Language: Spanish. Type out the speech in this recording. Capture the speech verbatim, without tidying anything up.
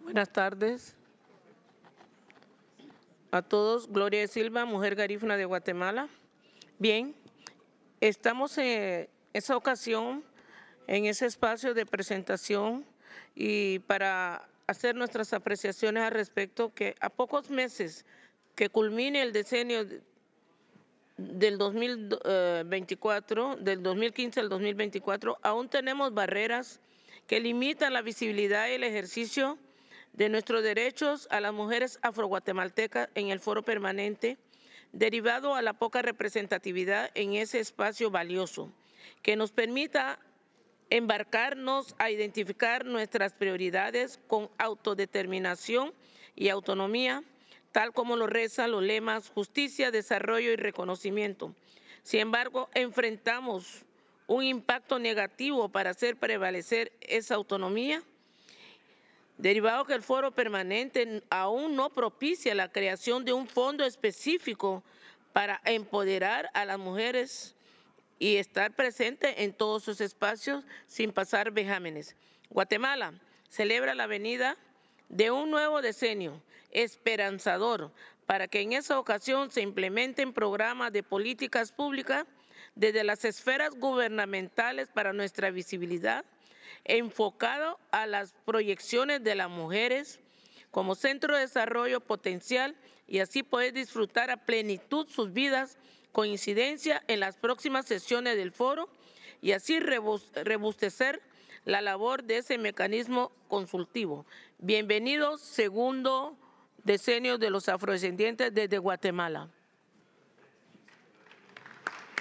Buenas tardes a todos. Gloria de Silva, mujer garífuna de Guatemala. Bien, estamos en esa ocasión, en ese espacio de presentación y para hacer nuestras apreciaciones al respecto, que a pocos meses que culmine el decenio del dos mil veinticuatro, del dos mil quince al dos mil veinticuatro, aún tenemos barreras que limitan la visibilidad y el ejercicio de nuestros derechos a las mujeres afroguatemaltecas en el foro permanente, derivado a la poca representatividad en ese espacio valioso, que nos permita embarcarnos a identificar nuestras prioridades con autodeterminación y autonomía, tal como lo rezan los lemas justicia, desarrollo y reconocimiento. Sin embargo, enfrentamos un impacto negativo para hacer prevalecer esa autonomía, derivado que el foro permanente aún no propicia la creación de un fondo específico para empoderar a las mujeres y estar presente en todos sus espacios sin pasar vejámenes. Guatemala celebra la venida de un nuevo decenio esperanzador para que en esa ocasión se implementen programas de políticas públicas desde las esferas gubernamentales para nuestra visibilidad, enfocado a las proyecciones de las mujeres como centro de desarrollo potencial y así poder disfrutar a plenitud sus vidas con incidencia en las próximas sesiones del foro y así robustecer la labor de ese mecanismo consultivo. Bienvenidos, segundo decenio de los afrodescendientes desde Guatemala.